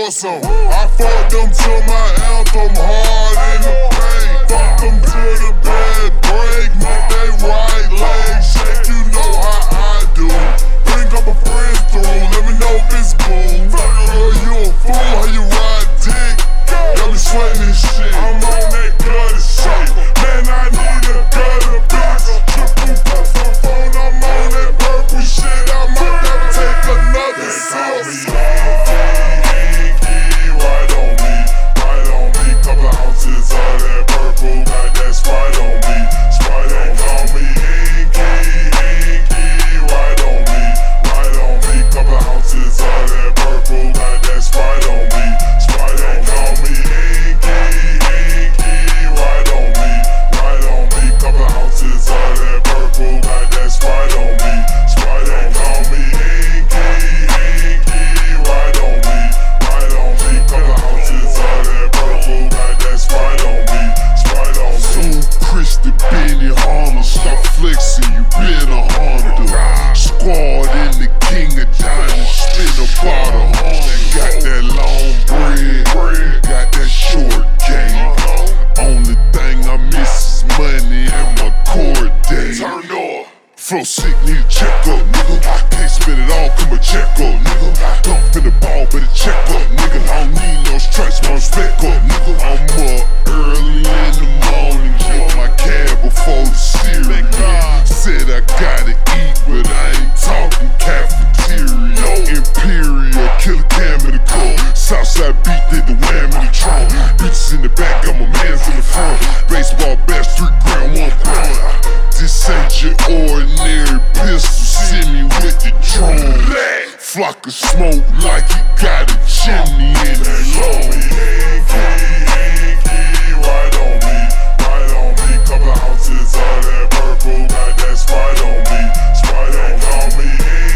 for some. I fucked them to my anthem, hard in the paint. Fuck them to the bed, break, make they right leg shake. You know how I do. Bring up a friend through, let me know if it's cool. Girl, you a fool, how you ride dick? Got me sweating this shit. I'm on that gutter shit. Man, I need a gutter bitch. Triple puff for phone, I'm on that purple shit. I might never take another sip. Right on me, couple ounces of that purple, got that Sprite on me. Sprite on me, inky, right on me, couple ounces of that purple, got that Sprite on me. Sprite on me, inky, right on me, couple ounces of that purple, got that Sprite on me. Sprite on me, inky, right on me, couple ounces of that purple, got that Sprite on me. Sprite on me. Soon Christy, Benny, Honda, stop flexing, you been a Honda. Squad in the king of diamonds, spin about 100. Got that long bread, got that short game. Only thing I miss is money and my court day. Turn off. Flow sick, need a check up, nigga. Can't spend it all, come a check up, nigga. Dump in the ball, better check up, nigga. I don't need no stripes, my respect up, nigga. I'm up early in the morning, get my cab before the cereal. Said I gotta eat, but I ain't talking cafeteria. Imperial, killer cam in the car. Southside beat, did the wham in the trunk. Bitches in the back, got my mans in the front. Baseball bat, 3 grand, 1 pound. This ain't your ordinary pistol, send me with the drone. Flock of smoke like it got a chimney in it. Right on me, couple ounces of that purple, got that Sprite on me. Sprite on me,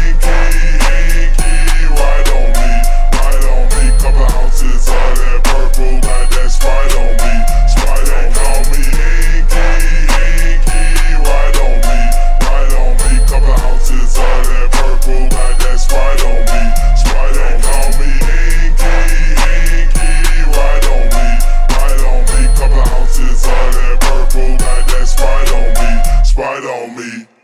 inky, right on me, couple ounces of that purple, got that Sprite on me. Sprite on me, inky, right on me, couple ounces of that purple, got that Sprite on me. Sprite on me, inky, right on me, couple ounces of that purple, got that Sprite on me. Sprite on me.